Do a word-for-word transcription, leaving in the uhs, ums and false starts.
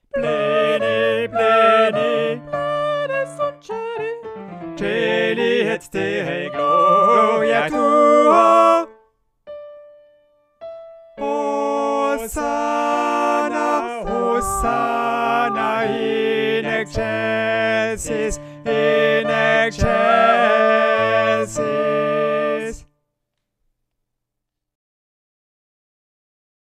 Pleni, pleni, pleni sunt celi, celi et te gloria tua. Hosanna, Hosanna in excelsis, in excelsis.